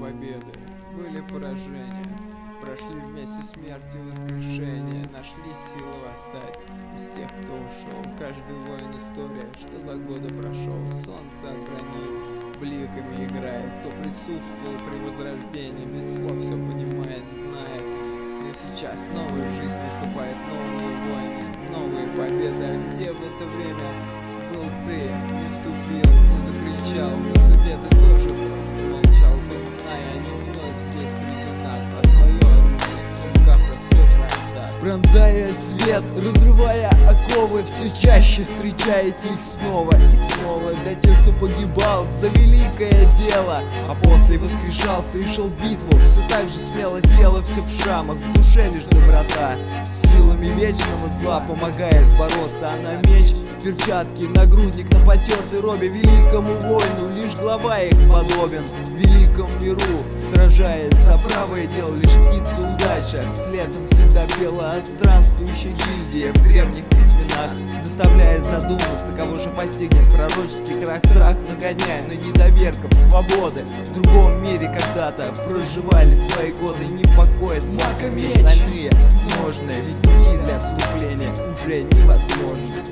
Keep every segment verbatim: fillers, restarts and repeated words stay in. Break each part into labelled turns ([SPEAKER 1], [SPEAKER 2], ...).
[SPEAKER 1] победы, были поражения. Прошли вместе смерть и воскрешение, нашли силы восстать из тех, кто ушел. Каждый воин история, что за годы прошел. Солнце от брони бликами играет, кто присутствовал при возрождении, без слов все понимает, знает. Но сейчас новая жизнь наступает, новые войны, новые победы. А где в это время был ты? Не вступил, не закричал, на суде ты тоже просто молчал. Так знай, они вновь здесь среди нас, а свое
[SPEAKER 2] пронзая свет, разрывая оковы, все чаще встречаете их снова и снова. Для тех, кто погибал за великое дело, а после воскрешался и шел в битву, все так же смело тело, все в шрамах, в душе лишь доброта. Силами вечного зла помогает бороться, а на меч, перчатки, нагрудник на потертой робе. Великому воину лишь глава их подобен, в великом миру сражаясь за правое дело, лишь птица удача вследом всегда пела о странствующей гильдии в древних письменах, заставляя задуматься, кого же постигнет пророческий крах. Страх нагоняя на недоверков свободы, в другом мире когда-то проживали свои годы. Не покоит маками стальные ножны, ведь пути для отступления уже невозможны.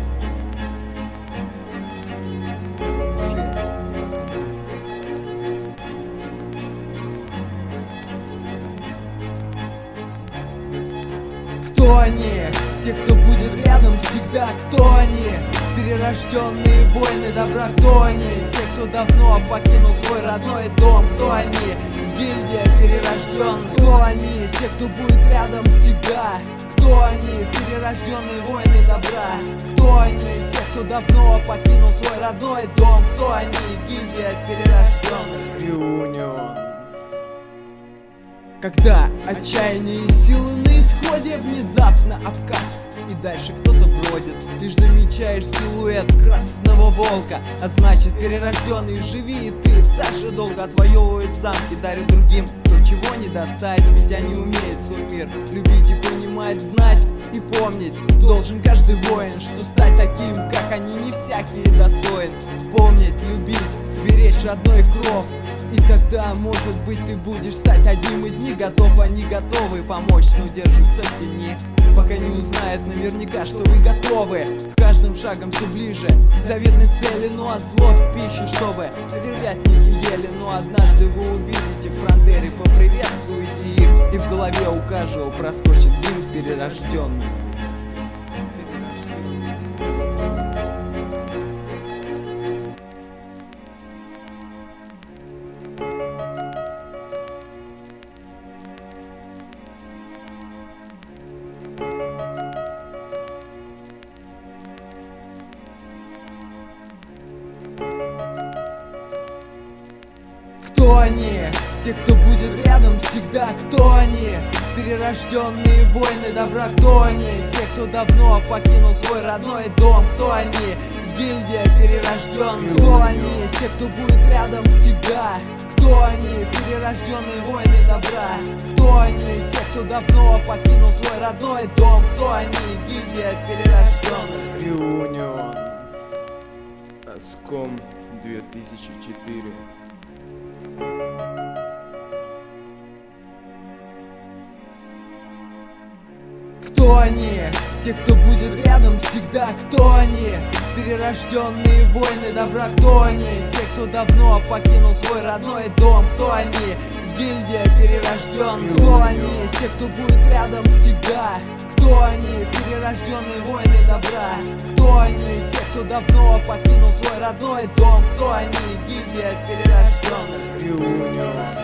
[SPEAKER 2] Кто они? Те, кто будет рядом всегда. Кто они? Перерожденные воины добра. Кто они? Те, кто давно покинул свой родной дом. Кто они? Гильдия перерожденных. Кто они? Те, кто будет рядом всегда. Кто они? Перерожденные воины добра. Кто они? Те, кто давно покинул свой родной дом. Кто они? Гильдия перерожденных.
[SPEAKER 1] Реунион.
[SPEAKER 2] Когда отчаяние и силы на исходе, внезапно обказ, и дальше кто-то бродит. Лишь замечаешь силуэт красного волка, а значит перерожденный, живи и ты так же долго. Отвоевывает замки, дарит другим то, чего не достать. Ведь они умеют свой мир любить и понимать, знать и помнить. Должен каждый воин, что стать таким, как они, не всякий достоин. Помнить, любить, беречь родной кров. И тогда, может быть, ты будешь стать одним из них. Готов, они готовы помочь, но держатся в тени, пока не узнает наверняка, что вы готовы. Каждым шагом все ближе к заветной цели. Ну а зло в пищу, чтобы стервятники ели. Но однажды вы увидите фронтеры, поприветствуете их, и в голове у каждого проскочит гимн перерожденный. Кто они? Те, кто будет рядом всегда. Кто они? Перерожденные воины добра. Кто они? Те, кто давно покинул свой родной дом. Кто они? Гильдия перерожденных. Кто они? Те, кто будет рядом всегда. Кто они? Перерожденные воины добра. Кто они? Те, кто давно покинул свой родной дом. Кто они? Гильдия перерожденных.
[SPEAKER 1] Реунион. Аском две тысячи четыре.
[SPEAKER 2] Кто они? Те, кто будет рядом всегда. Кто они? Перерожденные воины добра. Кто они? Те, кто давно покинул свой родной дом. Кто они? Гильдия перерожденных. Кто они? Те, кто будет рядом всегда. Кто они? Перерожденные воины добра. Кто они? Те, кто давно покинул свой родной дом. Кто они? Гильдия перерожденных.
[SPEAKER 1] Реунион.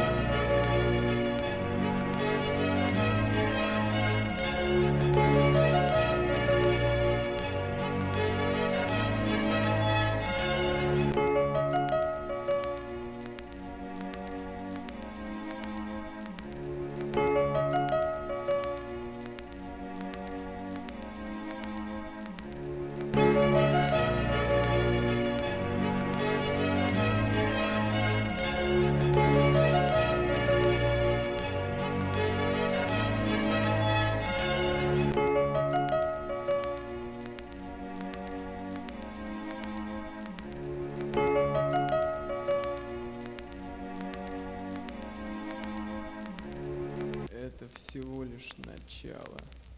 [SPEAKER 2] We'll be right back.
[SPEAKER 1] это всего лишь начало.